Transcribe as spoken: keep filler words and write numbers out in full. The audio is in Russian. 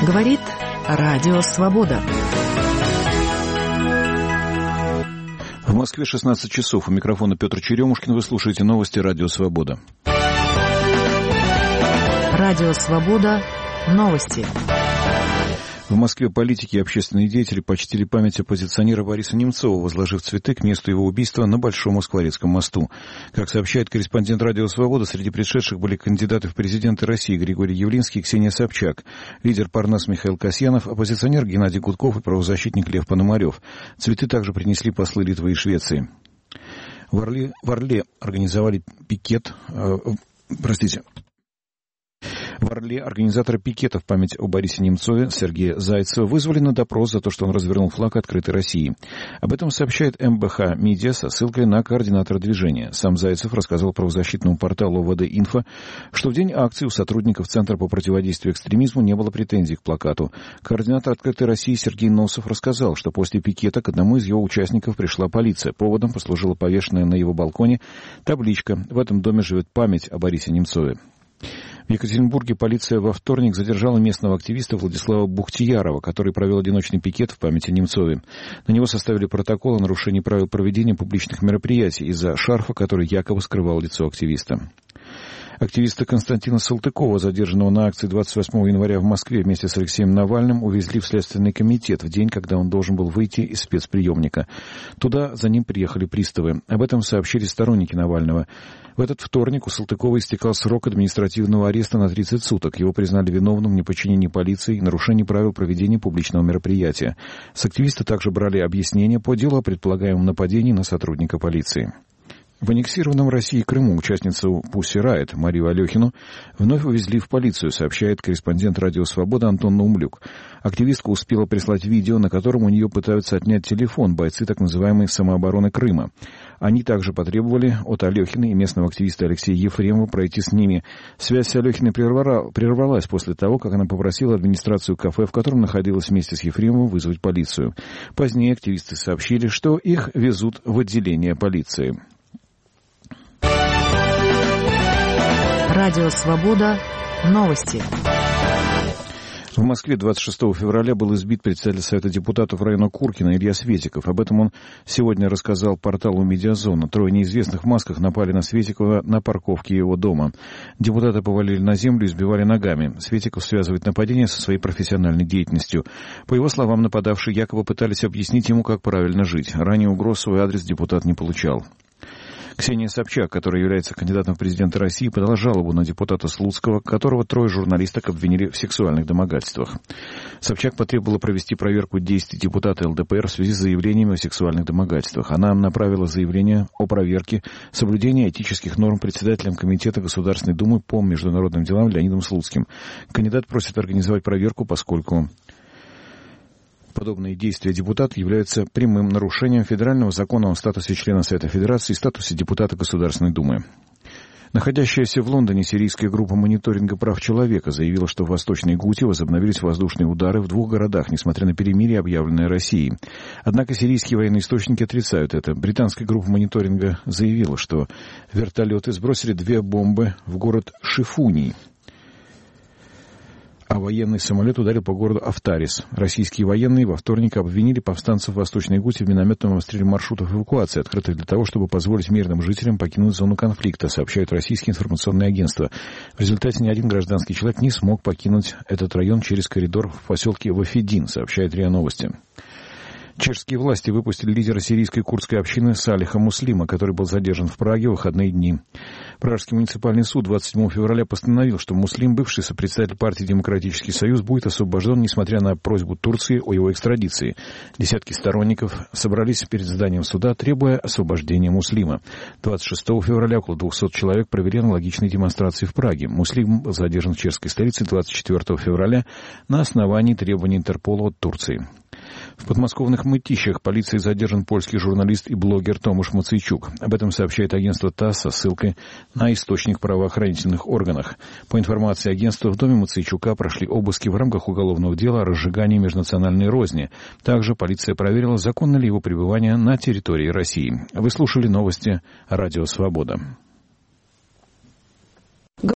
Говорит Радио Свобода. В Москве шестнадцать часов. У микрофона Петр Черемушкин. Вы слушаете новости Радио Свобода. Радио Свобода. Новости. В Москве политики и общественные деятели почтили память оппозиционера Бориса Немцова, возложив цветы к месту его убийства на Большом Москворецком мосту. Как сообщает корреспондент Радио Свобода, среди предшедших были кандидаты в президенты России Григорий Явлинский и Ксения Собчак, лидер Парнас Михаил Касьянов, оппозиционер Геннадий Гудков и правозащитник Лев Пономарев. Цветы также принесли послы Литвы и Швеции. В Орле, в Орле организовали пикет... Э, простите... В Орле организаторы пикета в память о Борисе Немцове Сергея Зайцева вызвали на допрос за то, что он развернул флаг открытой России. Об этом сообщает эм бэ ха Медиа со ссылкой на координатора движения. Сам Зайцев рассказал правозащитному порталу о вэ дэ Инфо, что в день акции у сотрудников Центра по противодействию экстремизму не было претензий к плакату. Координатор открытой России Сергей Носов рассказал, что после пикета к одному из его участников пришла полиция. Поводом послужила повешенная на его балконе табличка «В этом доме живет память о Борисе Немцове». В Екатеринбурге полиция во вторник задержала местного активиста Владислава Бухтиярова, который провел одиночный пикет в память о Немцове. На него составили протокол о нарушении правил проведения публичных мероприятий из-за шарфа, который якобы скрывал лицо активиста. Активиста Константина Салтыкова, задержанного на акции двадцать восьмого января в Москве вместе с Алексеем Навальным, увезли в Следственный комитет в день, когда он должен был выйти из спецприемника. Туда за ним приехали приставы. Об этом сообщили сторонники Навального. В этот вторник у Салтыкова истекал срок административного ареста на тридцать суток. Его признали виновным в неподчинении полиции и нарушении правил проведения публичного мероприятия. С активиста также брали объяснения по делу о предполагаемом нападении на сотрудника полиции. В аннексированном Россией Крыму участницу Pussy Riot Марию Алехину вновь увезли в полицию, сообщает корреспондент Радио Свобода Антон Наумлюк. Активистка успела прислать видео, на котором у нее пытаются отнять телефон бойцы так называемой самообороны Крыма. Они также потребовали от Алехиной и местного активиста Алексея Ефремова пройти с ними. Связь с Алехиной прервалась после того, как она попросила администрацию кафе, в котором находилась вместе с Ефремовым, вызвать полицию. Позднее активисты сообщили, что их везут в отделение полиции. Радио Свобода. Новости. В Москве двадцать шестого февраля был избит председатель Совета депутатов района Куркино Илья Светиков. Об этом он сегодня рассказал порталу «Медиазона». Трое неизвестных в масках напали на Светикова на парковке его дома. Депутата повалили на землю и избивали ногами. Светиков связывает нападение со своей профессиональной деятельностью. По его словам, нападавшие якобы пытались объяснить ему, как правильно жить. Ранее угроз в свой адрес депутат не получал. Ксения Собчак, которая является кандидатом в президенты России, подала жалобу на депутата Слуцкого, которого трое журналисток обвинили в сексуальных домогательствах. Собчак потребовала провести проверку действий депутата эл дэ пэ эр в связи с заявлениями о сексуальных домогательствах. Она направила заявление о проверке соблюдения этических норм председателем Комитета Государственной Думы по международным делам Леонидом Слуцким. Кандидат просит организовать проверку, поскольку подобные действия депутата являются прямым нарушением федерального закона о статусе члена Совета Федерации и статусе депутата Государственной Думы. Находящаяся в Лондоне сирийская группа мониторинга прав человека заявила, что в Восточной Гуте возобновились воздушные удары в двух городах, несмотря на перемирие, объявленное Россией. Однако сирийские военные источники отрицают это. Британская группа мониторинга заявила, что вертолеты сбросили две бомбы в город Шифуний, а военный самолет ударил по городу Афтарис. Российские военные во вторник обвинили повстанцев в Восточной Гуте в минометном обстреле маршрутов эвакуации, открытых для того, чтобы позволить мирным жителям покинуть зону конфликта, сообщают российские информационные агентства. В результате ни один гражданский человек не смог покинуть этот район через коридор в поселке Вафедин, сообщает РИА Новости. Чешские власти выпустили лидера сирийской курдской общины Салиха Муслима, который был задержан в Праге в выходные дни. Пражский муниципальный суд двадцать седьмого февраля постановил, что Муслим, бывший сопредседатель партии «Демократический союз», будет освобожден, несмотря на просьбу Турции о его экстрадиции. Десятки сторонников собрались перед зданием суда, требуя освобождения Муслима. двадцать шестого февраля около двухсот человек провели аналогичные демонстрации в Праге. Муслим был задержан в чешской столице двадцать четвёртого февраля на основании требований Интерпола от Турции. В подмосковных Мытищах полицией задержан польский журналист и блогер Томаш Мацейчук. Об этом сообщает агентство ТАСС со ссылкой на источник в правоохранительных органах. По информации агентства, в доме Мацейчука прошли обыски в рамках уголовного дела о разжигании межнациональной розни. Также полиция проверила, законно ли его пребывание на территории России. Вы слушали новости Радио Свобода.